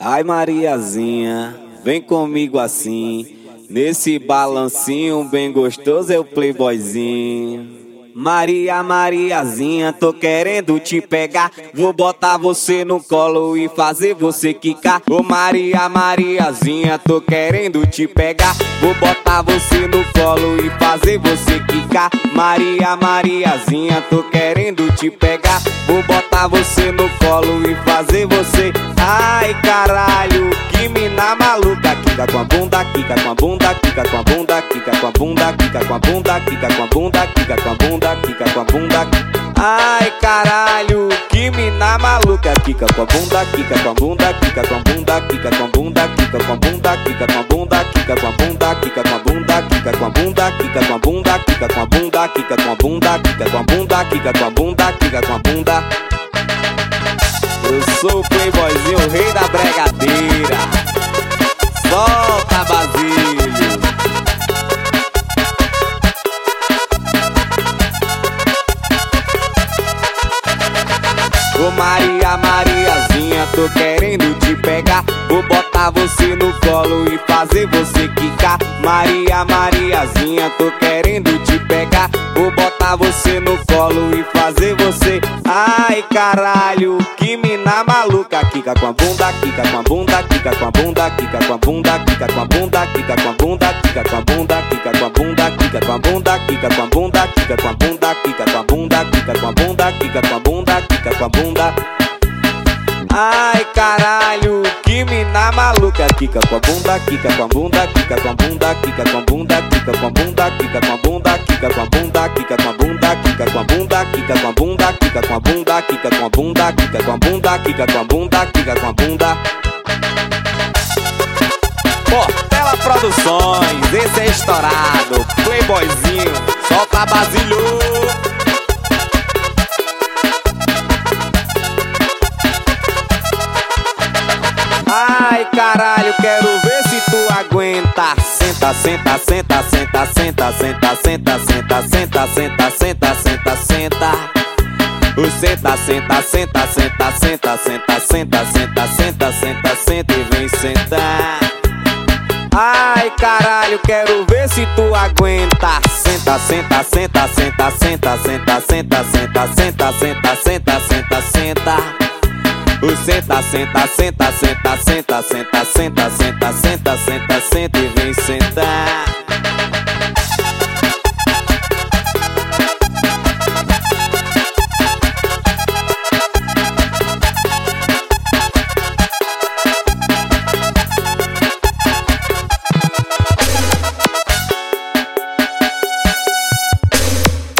Ai Mariazinha, vem comigo assim, nesse balancinho bem gostoso é o playboyzinho. Mariazinha, tô querendo te pegar, vou botar você no colo e fazer você quicar. Ô Mariazinha, tô querendo te pegar, vou botar você no colo e fazer você quicar. Mariazinha, tô querendo te pegar, vou botar você no colo e fazer você. Ai caralho, que mina maluca, quica com a bunda, quica com a bunda, quica com a bunda, quica com a bunda, quica com a bunda, quica com a bunda, quica com a bunda, quica com a bunda. Ai caralho, que mina maluca, quica com a bunda, quica com a bunda, quica com a bunda, quica com a bunda, quica com a bunda, quica com a bunda, quica com a bunda, quica com a bunda, quica com a bunda, quica com a bunda, quica com a bunda, quica com a bunda, quica com a bunda, quica com a bunda, quica com a bunda. Eu sou o playboyzinho, o rei da bregadeira. Solta Basílio. Ô Mariazinha, tô querendo te pegar, vou botar você no colo e fazer você quicar. Mariazinha, tô querendo te pegar, vou botar você no colo e fazer você. Ai caralho, que mina maluca, quica com a bunda, quica com a bunda, quica com a bunda, quica com a bunda, quica com a bunda, quica com a bunda, quica com a bunda, quica com a bunda, quica com a bunda, quica com a bunda, quica com a bunda, quica com a bunda, quica com a bunda, quica com a bunda, quica com a bunda. Ai caralho, que mina maluca, quica com a bunda, quica com a bunda, quica com a bunda, quica com a bunda, quica com a bunda, quica com a bunda, quica com a bunda, quica com a bunda, quica com a bunda, quica com a bunda, quica com a bunda, quica com a bunda, quica com a bunda, quica com a bunda, quica com a bunda. Portela Produções, esse é estourado, playboyzinho, solta Basílio. Ai caralho, quero ver se tu aguenta. Senta, senta, senta, senta, senta, senta, senta, senta, senta, senta, senta, senta, senta. O senta, senta, senta, senta, senta, senta, senta, senta, senta, senta, senta e vem sentar. Ai caralho, quero ver se tu aguenta. Senta, senta, senta, senta, senta, senta, senta, senta, senta, senta, senta, senta, senta. O senta, senta, senta, senta, senta, senta, senta, senta, senta, senta, senta e vem sentar.